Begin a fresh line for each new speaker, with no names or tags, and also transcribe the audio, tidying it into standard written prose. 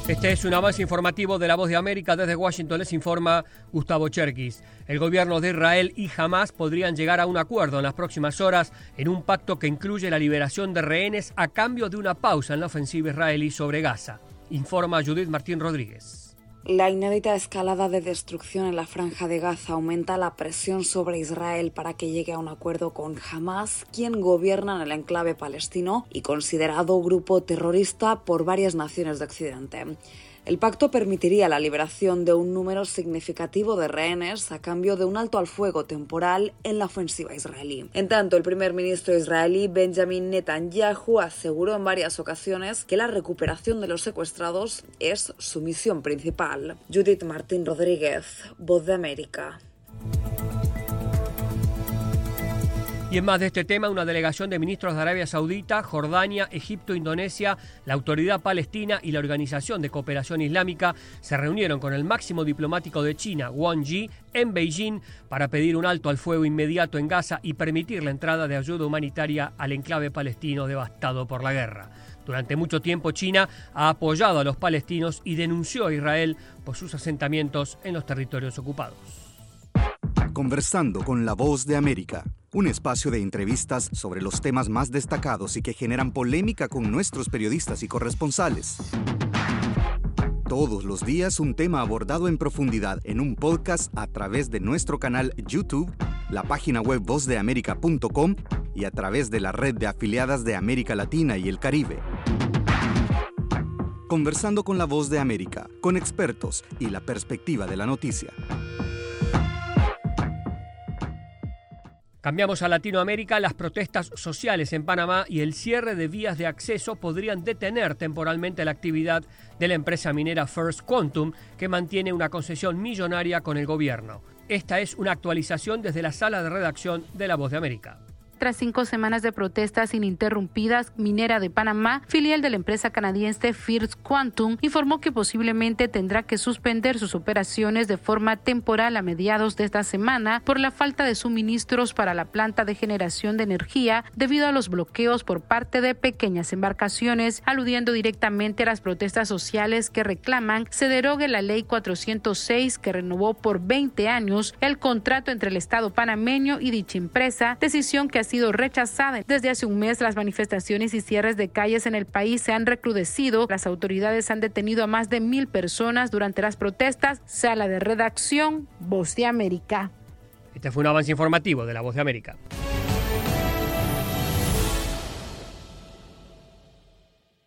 Este es un avance informativo de La Voz de América. Desde Washington les informa Gustavo Cherkis. El gobierno de Israel y Hamás podrían llegar a un acuerdo en las próximas horas en un pacto que incluye la liberación de rehenes a cambio de una pausa en la ofensiva israelí sobre Gaza. Informa Judith Martín Rodríguez.
La inédita escalada de destrucción en la Franja de Gaza aumenta la presión sobre Israel para que llegue a un acuerdo con Hamás, quien gobierna en el enclave palestino y considerado grupo terrorista por varias naciones de Occidente. El pacto permitiría la liberación de un número significativo de rehenes a cambio de un alto al fuego temporal en la ofensiva israelí. En tanto, el primer ministro israelí Benjamin Netanyahu aseguró en varias ocasiones que la recuperación de los secuestrados es su misión principal. Judith Martín Rodríguez, Voz de América.
Y en más de este tema, una delegación de ministros de Arabia Saudita, Jordania, Egipto, Indonesia, la Autoridad Palestina y la Organización de Cooperación Islámica se reunieron con el máximo diplomático de China, Wang Yi, en Beijing para pedir un alto al fuego inmediato en Gaza y permitir la entrada de ayuda humanitaria al enclave palestino devastado por la guerra. Durante mucho tiempo China ha apoyado a los palestinos y denunció a Israel por sus asentamientos en los territorios ocupados.
Conversando con La Voz de América, un espacio de entrevistas sobre los temas más destacados y que generan polémica con nuestros periodistas y corresponsales. Todos los días un tema abordado en profundidad en un podcast a través de nuestro canal YouTube, la página web vozdeamerica.com y a través de la red de afiliadas de América Latina y el Caribe. Conversando con La Voz de América, con expertos y la perspectiva de la noticia.
Cambiamos a Latinoamérica. Las protestas sociales en Panamá y el cierre de vías de acceso podrían detener temporalmente la actividad de la empresa minera First Quantum, que mantiene una concesión millonaria con el gobierno. Esta es una actualización desde la sala de redacción de La Voz de América.
Tras 5 semanas de protestas ininterrumpidas, Minera de Panamá, filial de la empresa canadiense First Quantum, informó que posiblemente tendrá que suspender sus operaciones de forma temporal a mediados de esta semana por la falta de suministros para la planta de generación de energía debido a los bloqueos por parte de pequeñas embarcaciones, aludiendo directamente a las protestas sociales que reclaman se derogue la Ley 406 que renovó por 20 años el contrato entre el Estado panameño y dicha empresa, decisión que ha sido rechazada. Desde hace un mes, las manifestaciones y cierres de calles en el país se han recrudecido. Las autoridades han detenido a más de 1,000 personas durante las protestas. Sala de redacción, Voz de América.
Este fue un avance informativo de La Voz de América.